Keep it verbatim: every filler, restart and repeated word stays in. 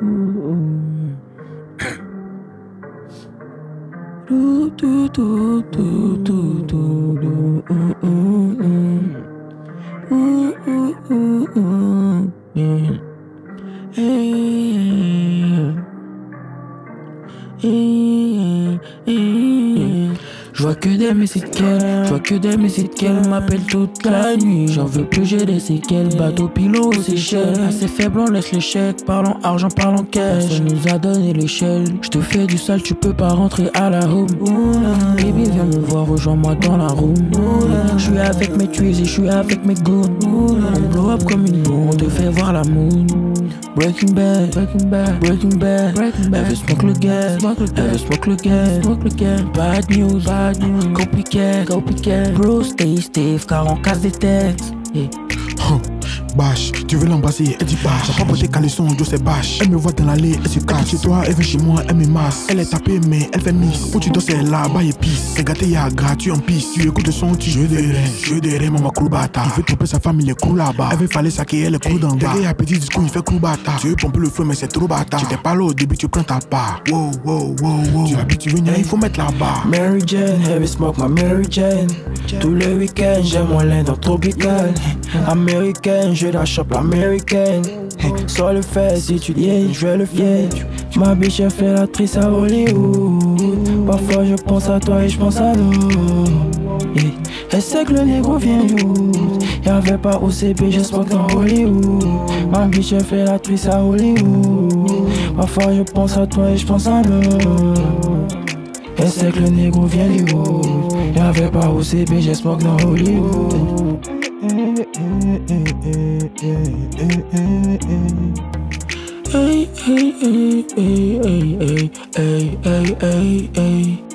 Do, do, do, do, do, do, do, mm, mm, mm. Mm, mm, mm, mm, yeah. Hey, hey, hey. Je vois que des messages qu'elle, je vois que des messages qu'elle m'appelle toute la nuit. J'en veux plus, j'ai des séquelles, bateau pilot aux Seychelles. Assez faible, on laisse l'échec, parlons argent, parlons cash. Personne nous a donné l'échelle, je te fais du sale, tu peux pas rentrer à la home. Baby, viens me voir, rejoins-moi dans la room. Je suis avec mes tweets et je suis avec mes goons. On blow up comme une bombe, on te fait voir la moon. Breaking bad, breaking bad, breaking bad, breaking bad. Elle veut smoke le gas, elle veut smoke le gas, smoke le gas. Bad news, bad news, copycat, copycat. Bro, stay stiff car on casse des têtes. Yeah. Huh. Bâche, tu veux l'embrasser, elle dit bâche. J'ai pas porté caleçon, Joe c'est bâche. Elle me voit dans l'allée, elle se cache. Chez toi, elle vient chez moi, elle me masse. Elle est tapée, mais elle fait miss. Où tu dors, c'est là, bas et pisse. C'est gâté, y'a gratuit en pisse. Tu écoutes le son, tu jeux des reins. Jeux des reins, maman croubata. Il veut tromper sa femme, il est cool là-bas. Elle veut fallait saquer, elle est cool d'en bas. T'es petit discours, il fait croubata. Tu veux pomper le feu, mais c'est trop bâtard. J'étais pas là au début, tu prends ta part. Wow, wow, wow, wow. Tu habites, tu veux venir, il faut mettre là-bas. Mary Jane, heavy smoke, ma Mary Jane. Tous les week-ends, j'aime moins l'Inde tropical. Américaine, je la chope l'américaine. Sur le fait, si tu dis, je vais le faire. Ma biche, elle fait l'actrice à Hollywood. Parfois, je pense à toi et je pense à nous. Yeah. Elle sait que le négro vient du hood. Y'avait pas O C B, je smoke dans Hollywood. Ma biche, elle fait l'actrice à Hollywood. Parfois, je pense à toi et je pense à nous. Elle sait que le négro vient du hood. Y'avait pas O C B, je smoke dans Hollywood. Hey, hey, hey, hey, hey, hey, hey, hey, hey.